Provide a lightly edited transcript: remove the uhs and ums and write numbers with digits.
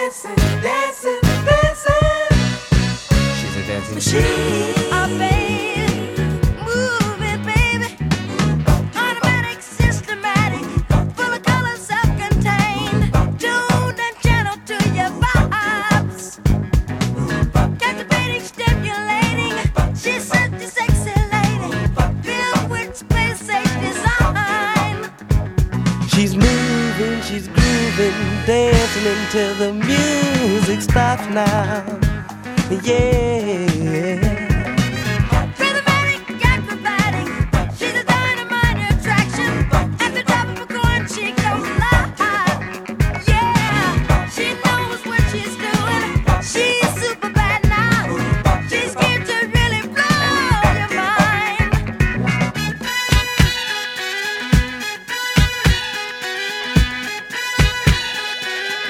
dancing, dancing. She's a dancing machine. Oh, baby, move it, baby. Automatic, systematic, full of color, self-contained. Tuned and channeled to your vibes. Captivating, stimulating. She's such a sexy lady, filled with space age design. She's moving, she's grooving, dancing until the music stops now. Yeah.